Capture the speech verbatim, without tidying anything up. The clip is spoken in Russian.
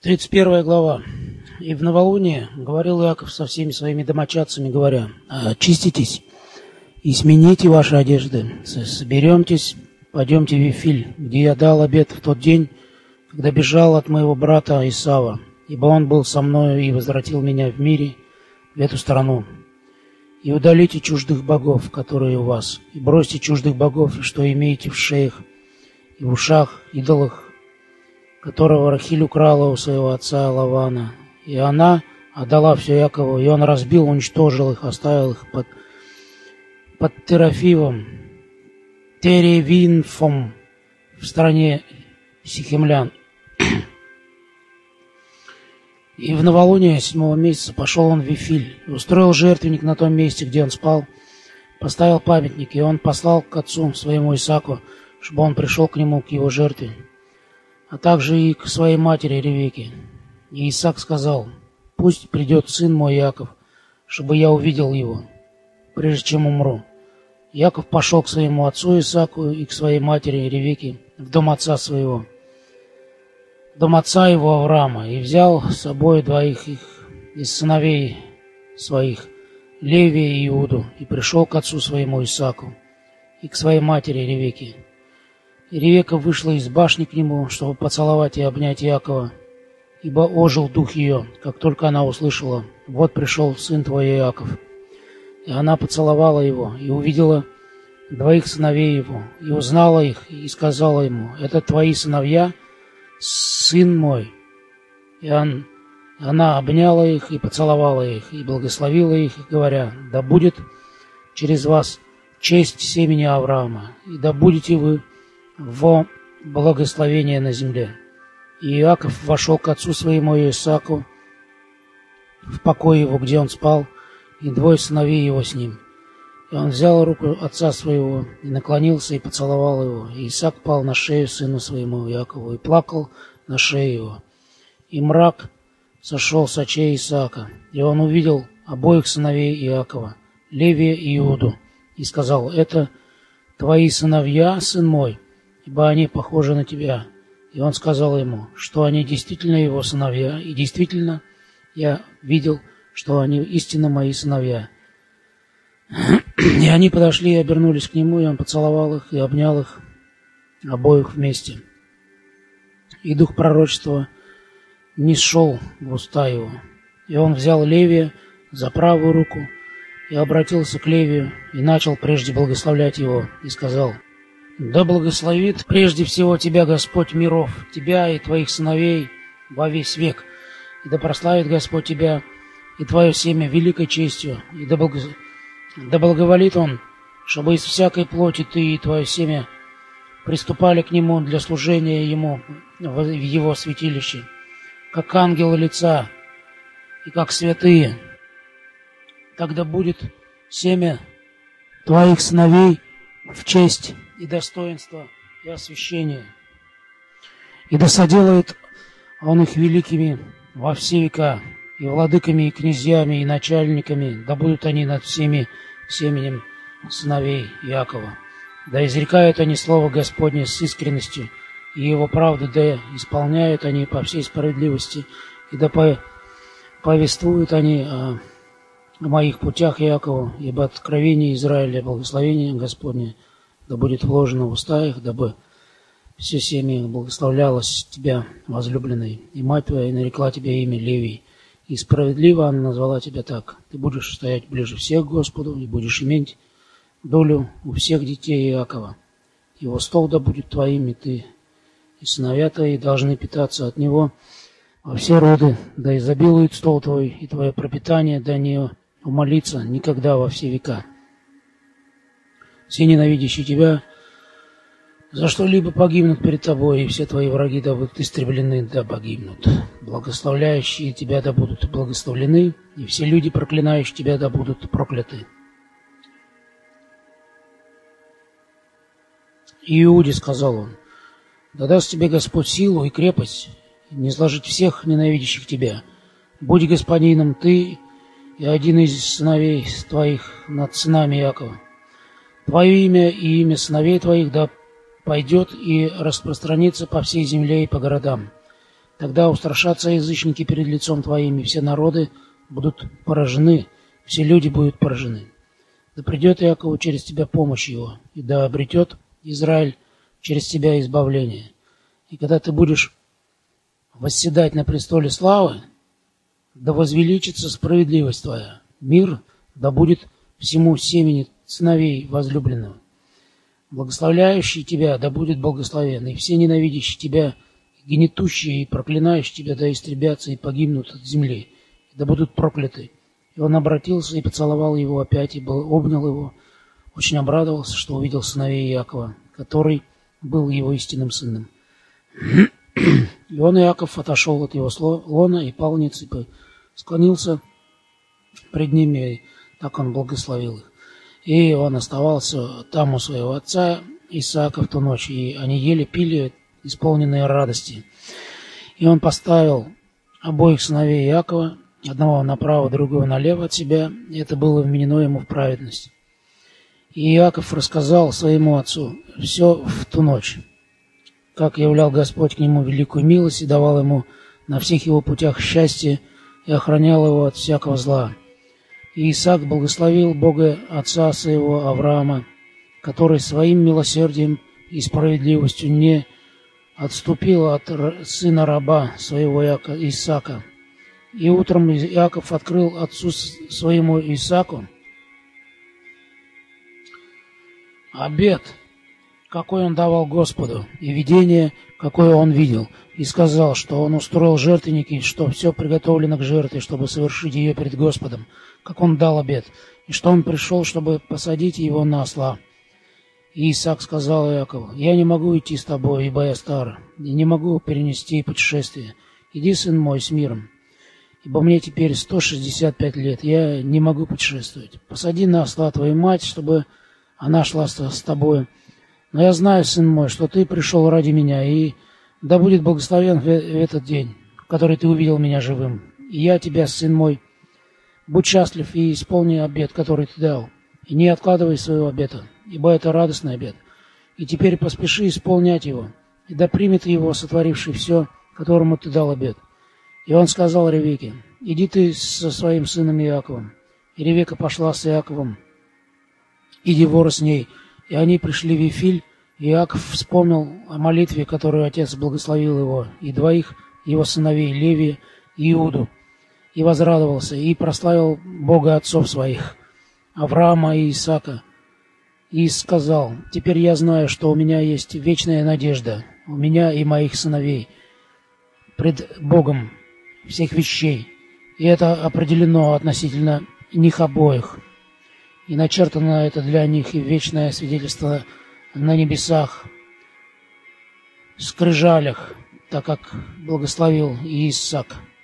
тридцать первая глава. И в новолуние говорил Иаков со всеми своими домочадцами, говоря: «Очиститесь и смените ваши одежды, соберемтесь, пойдемте в Вифиль, где я дал обет в тот день, когда бежал от моего брата Исава, ибо он был со мною и возвратил меня в мире в эту страну. И удалите чуждых богов, которые у вас, и бросьте чуждых богов, что имеете в шеях и в ушах, идолах, которого Рахиль украла у своего отца Лавана. И она отдала все Якову, и он разбил, уничтожил их, оставил их под, под Терафивом, Теревинфом в стране сихемлян. И в новолуние седьмого месяца пошел он в Вифиль, и устроил жертвенник на том месте, где он спал, поставил памятник, и он послал к отцу своему Исааку, чтобы он пришел к нему, к его жертве, а также и к своей матери Ревеке. И Исаак сказал: «Пусть придет сын мой Иаков, чтобы я увидел его, прежде чем умру». Иаков пошел к своему отцу Исааку и к своей матери Ревеке в дом отца своего, в дом отца его Авраама, и взял с собой двоих их из сыновей своих, Левия и Иуду, и пришел к отцу своему Исааку и к своей матери Ревеке. И Ревека вышла из башни к нему, чтобы поцеловать и обнять Иакова, ибо ожил дух ее, как только она услышала: «Вот пришел сын твой Иаков». И она поцеловала его, и увидела двоих сыновей его, и узнала их, и сказала ему: «Это твои сыновья, сын мой». И он, она обняла их и поцеловала их, и благословила их, говоря: «Да будет через вас честь семени Авраама, и да будете вы во благословение на земле». И Иаков вошел к отцу своему Исааку в покой его, где он спал, и двое сыновей его с ним. И он взял руку отца своего, и наклонился, и поцеловал его. И Исаак пал на шею сыну своему Иакову, и плакал на шее его. И мрак сошел с очей Исаака, и он увидел обоих сыновей Иакова, Левия и Иуду, и сказал: «Это твои сыновья, сын мой, ибо они похожи на тебя». И он сказал ему, что они действительно его сыновья, и действительно я видел, что они истинно мои сыновья. И они подошли и обернулись к нему, и он поцеловал их и обнял их обоих вместе. И дух пророчества не сшел в уста его. И он взял Левия за правую руку и обратился к Левию, и начал прежде благословлять его, и сказал: «Да благословит прежде всего тебя Господь миров, тебя и твоих сыновей во весь век, и да прославит Господь тебя и твое семя великой честью, и да, благо... да благоволит Он, чтобы из всякой плоти ты и твое семя приступали к Нему для служения Ему в Его святилище, как ангелы лица и как святые. Тогда будет семя твоих сыновей в честь и достоинство и освящение, и да соделает Он их великими во все века, и владыками, и князьями, и начальниками, да будут они над всеми семенем сыновей Иакова. Да изрекают они слово Господне с искренностью, и его правду да исполняют они по всей справедливости, и да по... повествуют они о... о моих путях Иакову, ибо откровение Израиля, благословение Господне да будет вложено в уста их, дабы все семя благословлялось тебя, возлюбленный, и мать твоя нарекла тебя имя Левий, и справедливо она назвала тебя так. Ты будешь стоять ближе всех к Господу, и будешь иметь долю у всех детей Иакова. Его стол да будет твоим, и ты, и сыновья твои должны питаться от него во все роды, да изобилует стол твой, и твое пропитание да не умолится никогда во все века. Все ненавидящие тебя за что-либо погибнут перед тобой, и все твои враги да будут истреблены, да погибнут. Благословляющие тебя да будут благословлены, и все люди, проклинающие тебя, да будут прокляты». И Иуде сказал он: «Да даст тебе Господь силу и крепость, и не сложить всех ненавидящих тебя. Будь господином ты и один из сыновей твоих над сынами Иакова. Твое имя и имя сыновей твоих да пойдет и распространится по всей земле и по городам. Тогда устрашатся язычники перед лицом твоим, и все народы будут поражены, все люди будут поражены. Да придет Иакову через тебя помощь его, и да обретет Израиль через тебя избавление. И когда ты будешь восседать на престоле славы, да возвеличится справедливость твоя, мир да будет всему семени сыновей возлюбленного. Благословляющий тебя да будет благословен, и все ненавидящие тебя, гнетущие и проклинающие тебя да истребятся и погибнут от земли, и да будут прокляты. И он обратился и поцеловал его опять, и был, обнял его, очень обрадовался, что увидел сыновей Иакова, который был его истинным сыном. И он, Иаков, отошел от его лона и пал ниц, и склонился пред ними, и так он благословил их. И он оставался там у своего отца Исаака в ту ночь, и они ели, пили, исполненные радости. И он поставил обоих сыновей Иакова, одного направо, другого налево от себя, и это было вменено ему в праведность. И Иаков рассказал своему отцу все в ту ночь, как являл Господь к нему великую милость и давал ему на всех его путях счастье и охранял его от всякого зла. И Исаак благословил Бога отца своего Авраама, который своим милосердием и справедливостью не отступил от сына раба своего Исаака. И утром Иаков открыл отцу своему Исааку обет, какой он давал Господу, и видение, какое он видел, и сказал, что он устроил жертвенники, что все приготовлено к жертве, чтобы совершить ее перед Господом, как он дал обет, и что он пришел, чтобы посадить его на осла. И Исаак сказал Иакову: «Я не могу идти с тобой, ибо я стар, и не могу перенести путешествие. Иди, сын мой, с миром, ибо мне теперь сто шестьдесят пять лет, я не могу путешествовать. Посади на осла твою мать, чтобы она шла с, с тобой. Но я знаю, сын мой, что ты пришел ради меня, и да будет благословен в, в этот день, в который ты увидел меня живым. И я тебя, сын мой, будь счастлив и исполни обет, который ты дал, и не откладывай своего обета, ибо это радостный обет. И теперь поспеши исполнять его, и да примет его, сотворивший все, которому ты дал обет». И он сказал Ревеке: «Иди ты со своим сыном Иаковом». И Ревека пошла с Иаковом, и Девора с ней, и они пришли в Вифиль. И Иаков вспомнил о молитве, которую отец благословил его, и двоих его сыновей, Левия и Иуду, и возрадовался, и прославил Бога отцов своих, Авраама и Исаака, и сказал: «Теперь я знаю, что у меня есть вечная надежда, у меня и моих сыновей, пред Богом всех вещей, и это определено относительно них обоих, и начертано это для них и вечное свидетельство на небесах, скрижалях, так как благословил Исаак».